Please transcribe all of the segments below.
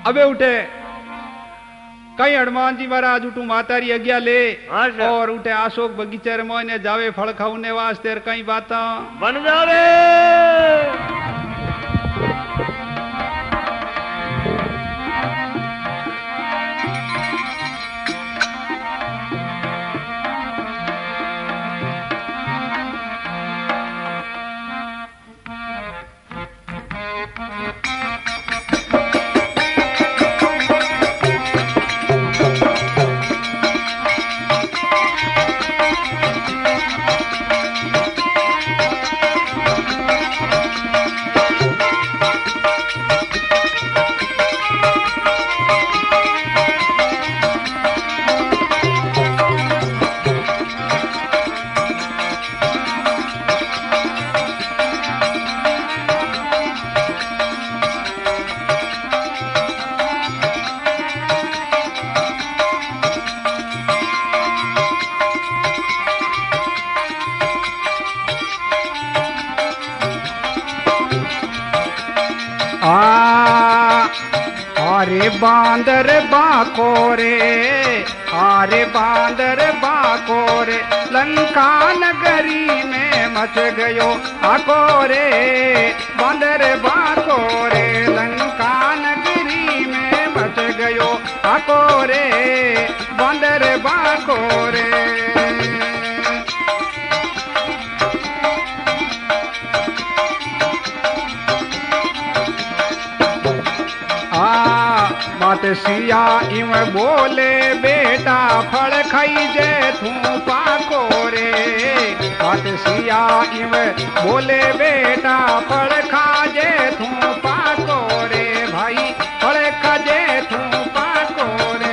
अबे उठे कई हनुमान जी महाराज उठू मातारी आज्ञा ले और उठे अशोक बगीचे रे मोने जावे फल खाउने वास्ते कई बाता बन जावे। आरे बांदर बाकोरे, आरे बांदर बाकोरे, लंका नगरी में मच गयो आकोरे। बांदर बाकोरे लंका नगरी में मच गयो आकोरे। बांदर बाकोरे बात सिया इव बोले बेटा फल खाई जे तू पाको रे। बात सिया इव बोले बेटा फल खा जे तू पाको रे। भाई फल खा जे तू पाको रे।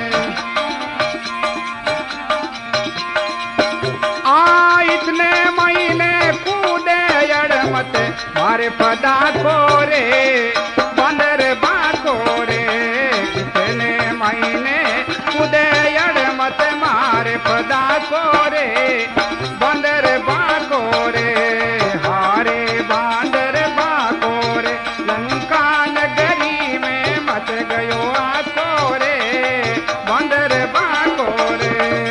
आ इतने महीने कूदे अड़ मत मारे पदा को रे। बंदर बाको रे इतने महीने कूदे अड़ मत मारे पदा को रे। बंदर बाको रे हारे बांदर बाको रे लंका नगरी में मच गयो आको रे। बंदर बाको रे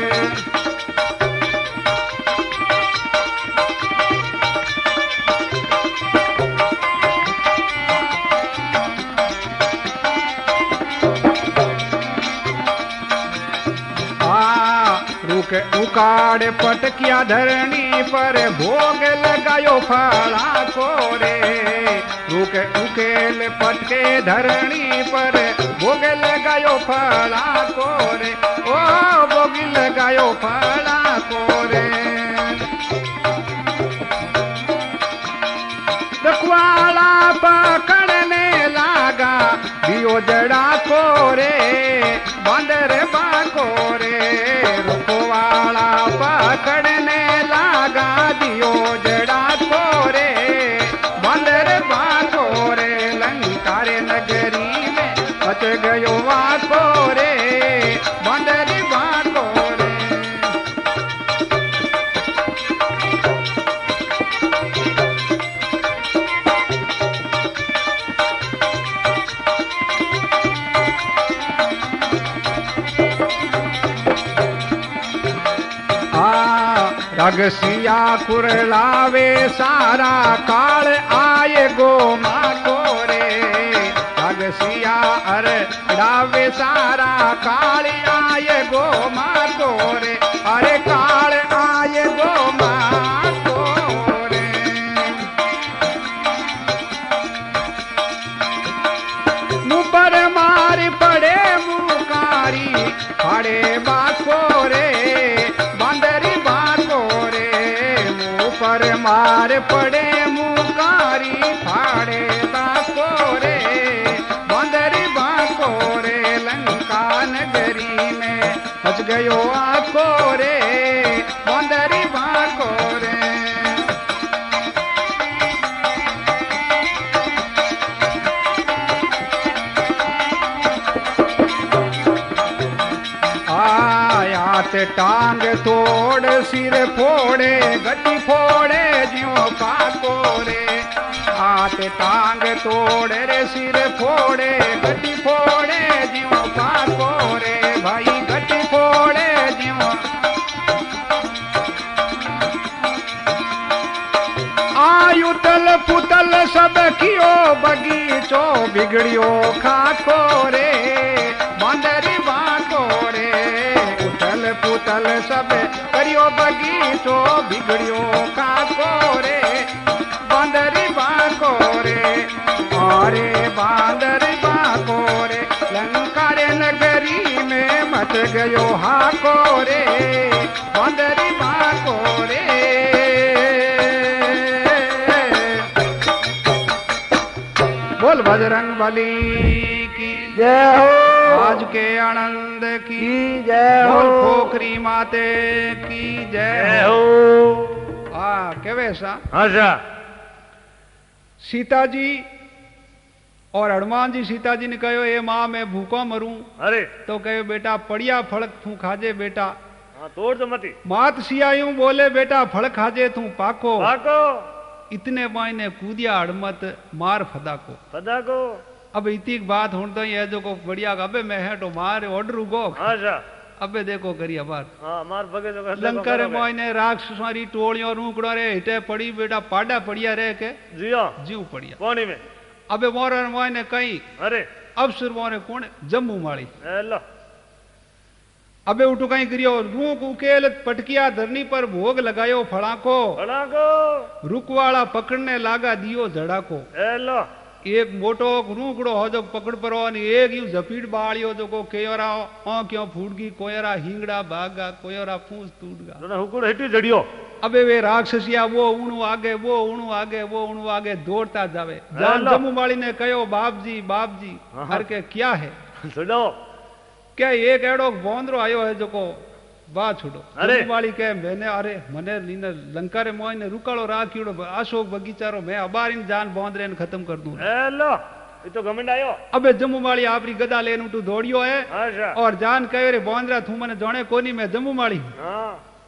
उकाड़ पटकिया धरणी पर भोग लगायो फला को रे। रुक उकेल पटके धरणी पर भोग लगायो फला को रे। ओ भोग लगायो फला को रे। रखवाला पकड़ने लागा दियो जड़ा को रे। बंदर बाको रे रुकवाला पकड़ने लागा दियो जड़ा को रे। बंदर बाको रे लंका रे नगरी में बच गयो वाको रे। बंदर बाको रे रगसिया कुरलावे सारा काल आए गो माको रे। रगसिया अर डावे सारा काल आए गो माको रे। अरे काल आए गो माको रे। मुँह पर मार पड़े मुकारी फाड़े बाको रे। बंदरी बाको रे मुँह पर मार पड़े मुकारी फाड़े बाको रे। बंदरी बाको रे लंका नगरी में बच गयो आको रे। बंदरी बाको रे टांग तोड़ सिर फोड़े गति फोड़े ज्यों काको रे। हाथ टांग तोड़ रे सिर फोड़े गति फोड़े बिगड़ियो खाको रे बांदरी बाको रे उथल पुथल सब करियो बगीचो बिगड़ियो खाको रे बांदरी बाको रे अरे बांदरी बाको रे लंका रे नगरी में मच गयो हाको रे बांदरी बाको रे। बोल बजरंग बली की जय हो। आज के आनंद की जय हो। बोल पोखरी माते की जय हो। हाँ केवे सा अच्छा सीता जी और हनुमान जी सीता जी ने कहो ए माँ मैं भूखो मरूं। अरे तो कहे बेटा पड़िया फल तू खाजे बेटा। हाँ तोड़ तो मती मात सियायूं बोले बेटा फल खाजे तू पाको पाको इतने मायने कूदिया हड़मत मार फदा को। अब इतनी बात हूं तो ये जो को बढ़िया अबे मैं है तो मार ऑर्डर उगो। अच्छा अबे देखो करिया बात हाँ मार बगे तो लंका रे मायने राक्षसारी टोलियों रूकड़ो रे हिटे पड़ी बेटा पाडा पड़िया रे के जियो जीव पड़िया पानी में। अबे मोर मायने कहीं अरे अवसर मोरे कौन जम्मू माड़ी हेलो अबे उठो कहीं करियो रूक उकेल पटकिया धरनी पर भोग लगायो फड़ा को रुकवाड़ा पकड़ने लागा दियो जड़ा को। हेलो एक मोटो रूकड़ो हो जो पकड़ परो एक यू झपीट बालियो जो को केयोरा क्यों फूटगी कोयरा हिंगड़ा भागा कोयरा फूस टूटगा हुकुड़ हिटी जड़ियो। अबे वे राक्षसिया वो उणु आगे वो उणु आगे वो उणु आगे दौड़ता जावे। जान जम्मू वाली ने कहो बाप जी हर के क्या है सुनो क्या एक एड़ो बोंदरो आयो है जो को वाह छुड़ो। अरे वाली के मैंने अरे मने लीने लंका रे मोय ने रुकालो राखियो अशोक बगीचारो मैं अबारीन जान बोंदरे ने खत्म कर दूं। हेलो ये तो घमंड आयो। अबे जम्मू वाली आपरी गदा लेन उठू दौड़ियो है। अच्छा और जान कहे रे बोंदरा तू मने जाने कोनी मैं जम्मू वाली। हां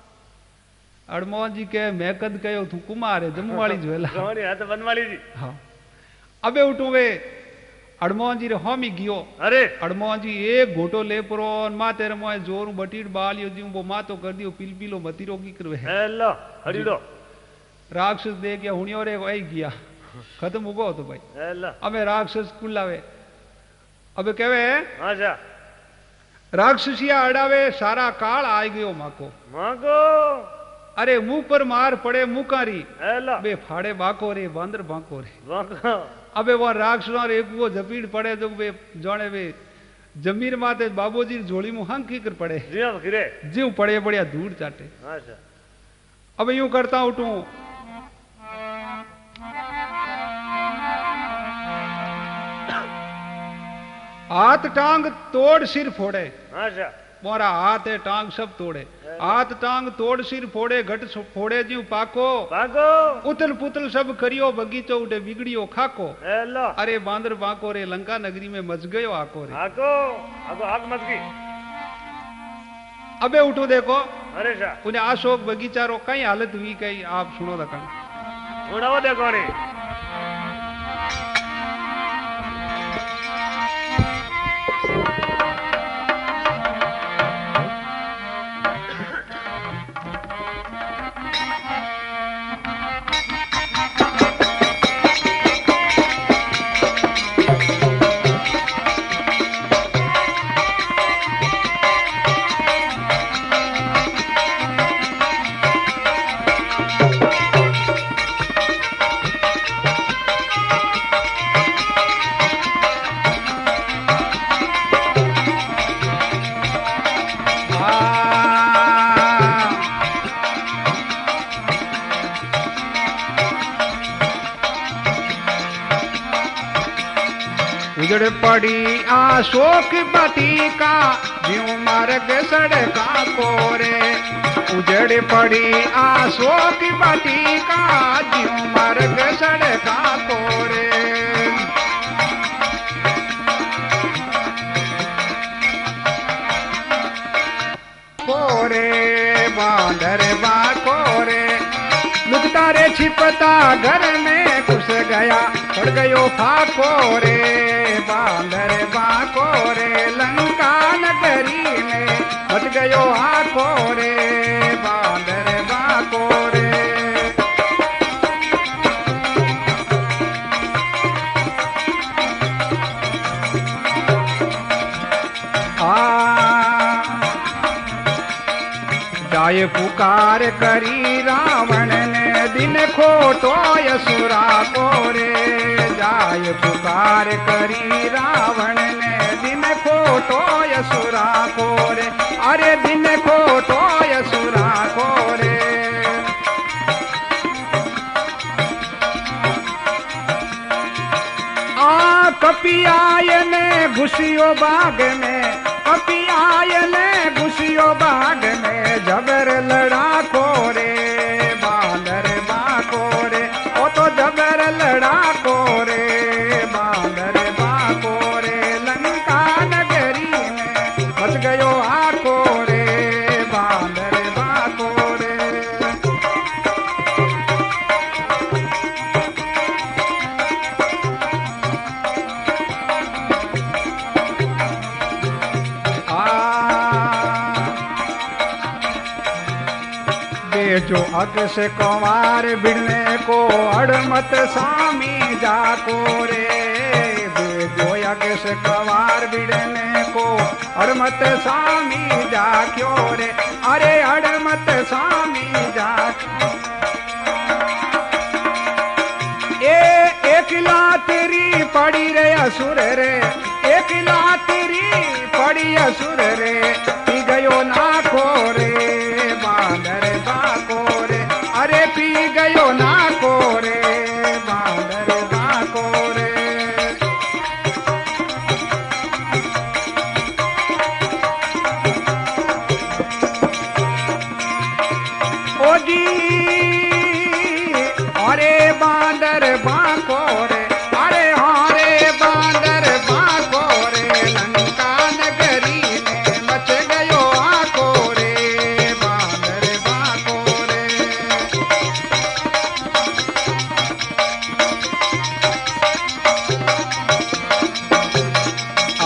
हनुमान जी के मैं कद कयो तू कुमार है जम्मू वाली जोला हमारी हाथ बनवाली जी। हां अबे उठू वे हनुमान जी रे होमी गियो। अरे हनुमान जी एक घोटो ले परो माते रे मोय जोरू बटीड़ बालियो जी वो मातो कर दियो पिल पिलो मतीरो की करवे। हेलो हड़ीड़ो राक्षस देख या हुनियो रे आई गया खत्म हो गयो तो भाई। हेलो अबे राक्षस कुलावे अबे कहवे अच्छा राक्षसिया अड़ावे सारा काल आ गयो माको अरे मुंह पर मार पड़े मुकारी बे फाड़े बाको रे बांदर बाको रे। अबे वो राक्षस एक वो जपीड़ पड़े जो वे जाने वे जमीर माते बाबूजी झोली मुंह हंग की कर पड़े जीव पड़े बढ़िया दूर चाटे। अब यूं करता उठू हाथ टांग तोड़ सिर फोड़े। मोरा हाथ है टांग सब तोड़े हाथ टांग तोड़ सिर फोड़े घट फोड़े जीव पाको उतल पुतल सब करियो बगीचो उठे बिगड़ियो खाको। अरे बांदर बाको रे लंका नगरी में मच गयो आको रे आग मच गई। अबे उठो देखो अरे उन्हें अशोक बगीचा रो कई हालत हुई कई आप सुनो दकन देखो रे उजड़ पड़ी अशोक बटिका ज्यों मार्ग सड़का कोरे उजड़ पड़ी अशोक बटिका ज्यों मार्ग सड़का कोरे कोरे बांदर बा कोरे लुकता रे छिपता घर में घुस गया पड़ गयो फाको रे बांदर बाको रे लंका नगरी में मच गयो आको रे बांदर बाको रे। जाय पुकार करी रावण ने दिन खोटो असुरा को रे जाय पुकार करी रावण ने दिन खोटो असुरा को रे अरे दिन खोटो असुरा को रे कपियाय ने घुसियो बाग में कपियाय ने घुसियो बाग में जबर लड़ा को रे बांदर बाको रे ओ तो जबर लड़ा को रे बांदर बाको रे लंका नगरी में बच गयो आको रे बांदर बाको रे जो अग से कुंवार बिड़ने को अड़मत स्वामी जाको रे जो अग से कुंवार बिड़ने को अड़मत स्वामी जाक्यो रे अरे अड़मत स्वामी जाक्यो एक लातरी पड़ी रे असुर रे एक लातरी पड़ी असुर रे पी गयो नाखो रे बांदर बाको रे अरे पी गयो नाको रे बांदर बाको रे ओ जी अरे बांदर बाको रे अरे हाँ रे बांदर बाको रे लंका नगरी में मच गयो आको रे बांदर बाको रे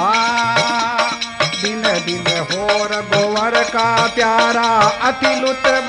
दिन दिन होर गोवर का प्यारा अति लुट